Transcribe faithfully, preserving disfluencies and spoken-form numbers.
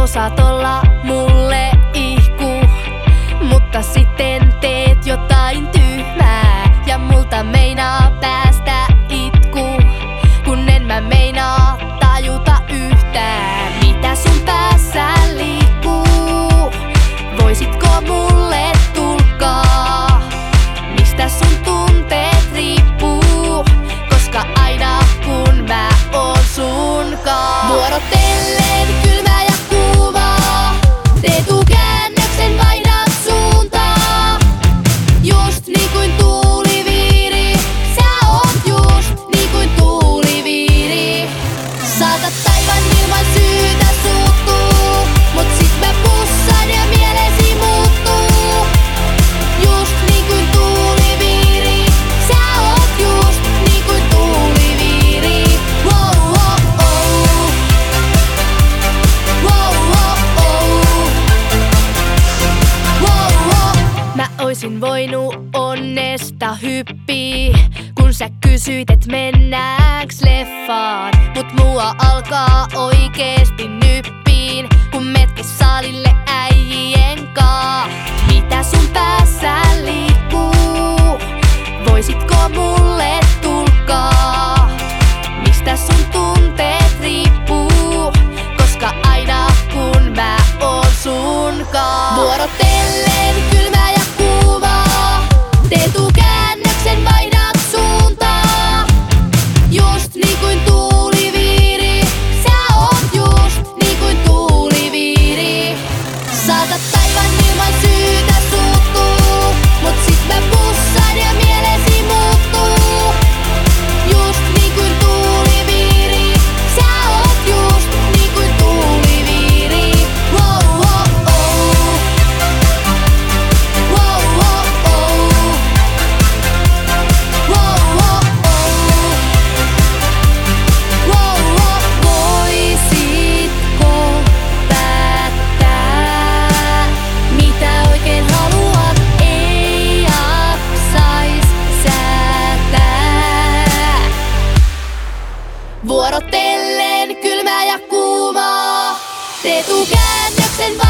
osaat olla mulle ihku, mutta sitten teet jotain tyhmää ja multa meinaa päästä itku, kun en mä meinaa tajuta yhtään, mitä sun päässä liikkuu. Voisitko mulle tulkkaa, mistä sun tunteet riippuu, koska aina kun mä oon sunkaan vuorotellen kylmä ja kuuma, tee tuu käännöksen, vaihdat suuntaa. Just niin kuin tuuliviiri, sä oot just niin kuin tuuliviiri. Saatat taivaan ilman syytä suuttuu, mut sit mä pussaan ja mielesi muuttuu. Just niin kuin tuuliviiri, sä oot just niin kuin tuuliviiri. Wow, wow, oh. Wow, wow, oh. Wow, wow. Mä oisin voinut onnesta hyppii, kun sä kysyit, et mennääks leffaan. Mut mua alkaa oikeesti nyppiin, kun metkes salille äijien kaa. Mitä sun päässä liikkuu? Voisitko mulle tulkkaa, mistä sun tunteet riippuu, koska aina kun mä oon sunkaan vuorotellen kylmä ja kuuma, tee tuu käännöksen, vaihdat suuntaa. Just niin kuin tuuliviiri, sä oot just niin kuin tuuliviiri. Saatat taivaan ilman syytä suuttuu, mut sit mä pussaan ja mielesi muuttuu. Just niin kuin tuuliviiri, sä oot just niin kuin tuuliviiri. Wow, wow, oh. Wow, wow, oh. Wow, wow, oh. Wow, wow. Voisitko päättää, mitä oikein haluat, ei jaksais säätää. Vuorotellen kylmä ja kuuma, tee tuu käännöksen.